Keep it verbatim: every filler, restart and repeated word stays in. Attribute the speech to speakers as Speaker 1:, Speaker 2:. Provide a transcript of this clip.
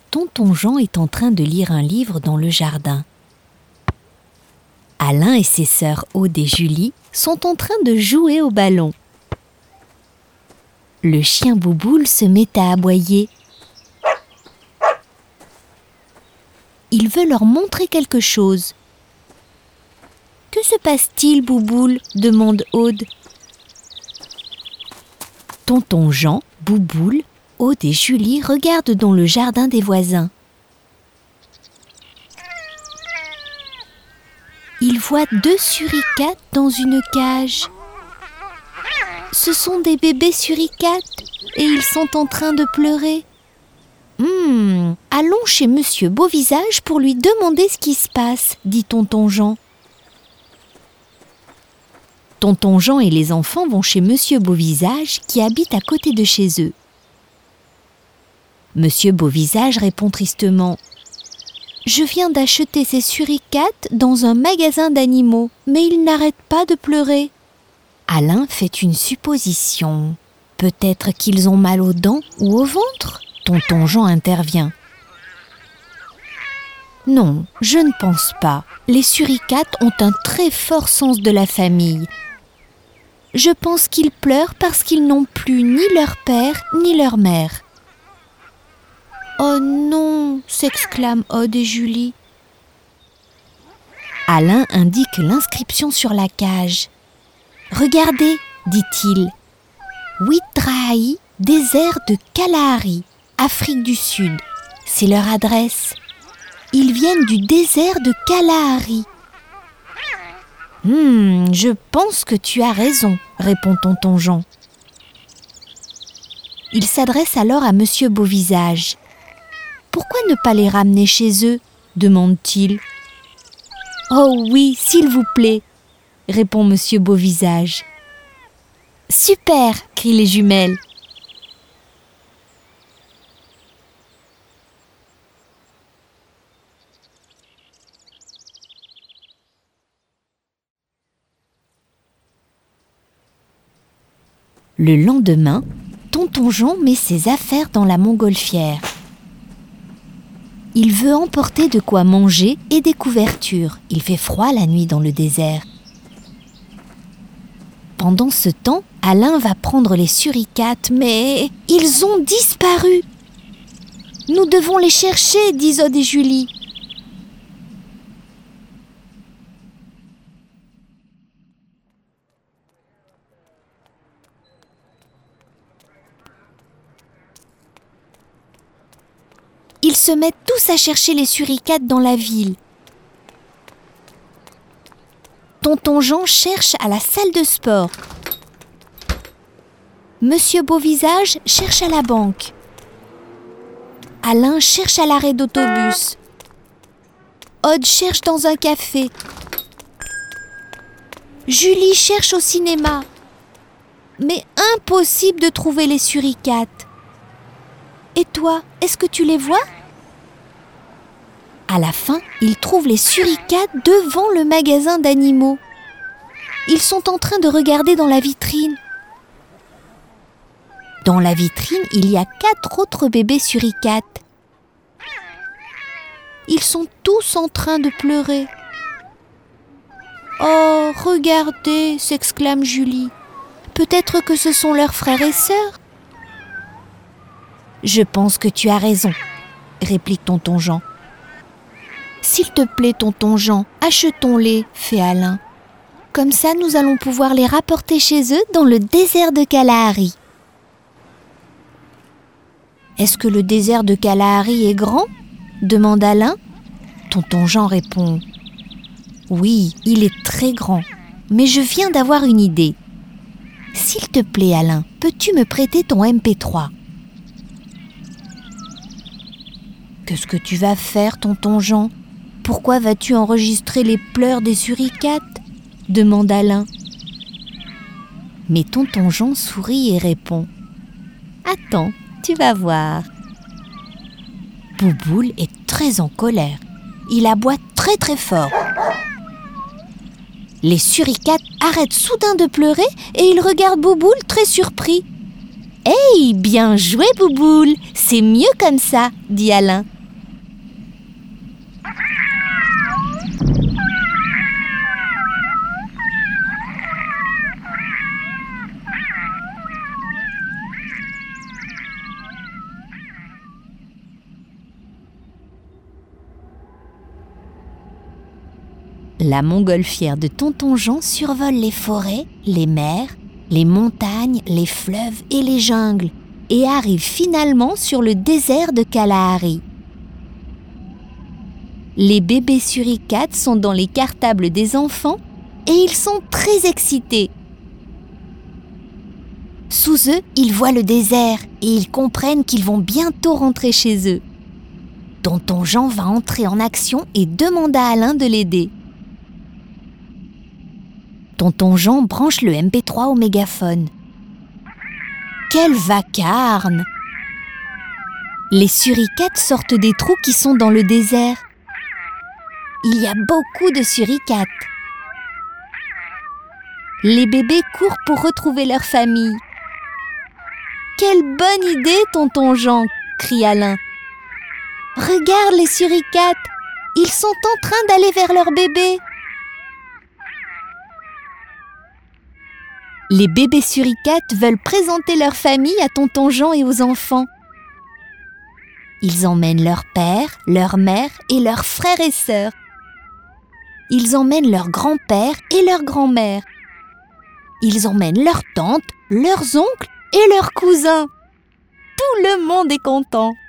Speaker 1: Tonton Jean est en train de lire un livre dans le jardin. Alain et ses sœurs Aude et Julie sont en train de jouer au ballon. Le chien Bouboule se met à aboyer. Il veut leur montrer quelque chose. « Que se passe-t-il, Bouboule ?» demande Aude. Tonton Jean, Bouboule, Aude et Julie regardent dans le jardin des voisins. Ils voient deux suricates dans une cage. Ce sont des bébés suricates et ils sont en train de pleurer. Hum, allons chez Monsieur Beauvisage pour lui demander ce qui se passe, dit Tonton Jean. Tonton Jean et les enfants vont chez Monsieur Beauvisage qui habite à côté de chez eux. Monsieur Beauvisage répond tristement « Je viens d'acheter ces suricates dans un magasin d'animaux, mais ils n'arrêtent pas de pleurer. » Alain fait une supposition. Peut-être qu'ils ont mal aux dents ou au ventre ? Tonton Jean intervient. « Non, je ne pense pas. Les suricates ont un très fort sens de la famille. Je pense qu'ils pleurent parce qu'ils n'ont plus ni leur père ni leur mère. » « Oh non !» s'exclament Aude et Julie. Alain indique l'inscription sur la cage. « Regardez !» dit-il. « Ouitraï, désert de Kalahari, Afrique du Sud. C'est leur adresse. Ils viennent du désert de Kalahari. »« Hum, je pense que tu as raison, » répond Tonton Jean. Il s'adresse alors à Monsieur Beauvisage. « Pourquoi ne pas les ramener chez eux ?» demande-t-il. « Oh oui, s'il vous plaît !» répond Monsieur Beauvisage. « Super !» crient les jumelles. Le lendemain, Tonton Jean met ses affaires dans la montgolfière. Il veut emporter de quoi manger et des couvertures. Il fait froid la nuit dans le désert. Pendant ce temps, Alain va prendre les suricates, mais ils ont disparu. « Nous devons les chercher » disent Aude et Julie. Ils se mettent tous à chercher les suricates dans la ville. Tonton Jean cherche à la salle de sport. Monsieur Beauvisage cherche à la banque. Alain cherche à l'arrêt d'autobus. Aude cherche dans un café. Julie cherche au cinéma. Mais impossible de trouver les suricates. Et toi, est-ce que tu les vois ? À la fin, ils trouvent les suricates devant le magasin d'animaux. Ils sont en train de regarder dans la vitrine. Dans la vitrine, il y a quatre autres bébés suricates. Ils sont tous en train de pleurer. « Oh, regardez !» s'exclame Julie. « Peut-être que ce sont leurs frères et sœurs ?» « Je pense que tu as raison, » réplique Tonton Jean. « S'il te plaît, Tonton Jean, achetons-les, » fait Alain. « Comme ça, nous allons pouvoir les rapporter chez eux dans le désert de Kalahari. » « Est-ce que le désert de Kalahari est grand ?» demande Alain. Tonton Jean répond. « Oui, il est très grand, mais je viens d'avoir une idée. S'il te plaît, Alain, peux-tu me prêter ton M P trois ?» « Qu'est-ce que tu vas faire, Tonton Jean ? Pourquoi vas-tu enregistrer les pleurs des suricates ?» demande Alain. Mais Tonton Jean sourit et répond. « Attends, tu vas voir. » Bouboule est très en colère. Il aboie très très fort. Les suricates arrêtent soudain de pleurer et ils regardent Bouboule très surpris. « Hey, bien joué Bouboule, c'est mieux comme ça » dit Alain. La montgolfière de tonton Jean survole les forêts, les mers, les montagnes, les fleuves et les jungles et arrive finalement sur le désert de Kalahari. Les bébés suricates sont dans les cartables des enfants et ils sont très excités. Sous eux, ils voient le désert et ils comprennent qu'ils vont bientôt rentrer chez eux. Tonton Jean va entrer en action et demande à Alain de l'aider. Tonton Jean branche le M P trois au mégaphone. Quel vacarme! Les suricates sortent des trous qui sont dans le désert. Il y a beaucoup de suricates. Les bébés courent pour retrouver leur famille. Quelle bonne idée, tonton Jean! Crie Alain. Regarde les suricates! Ils sont en train d'aller vers leur bébé. Les bébés suricates veulent présenter leur famille à tonton Jean et aux enfants. Ils emmènent leur père, leur mère et leurs frères et sœurs. Ils emmènent leur grand-père et leur grand-mère. Ils emmènent leurs tantes, leurs oncles et leurs cousins. Tout le monde est content.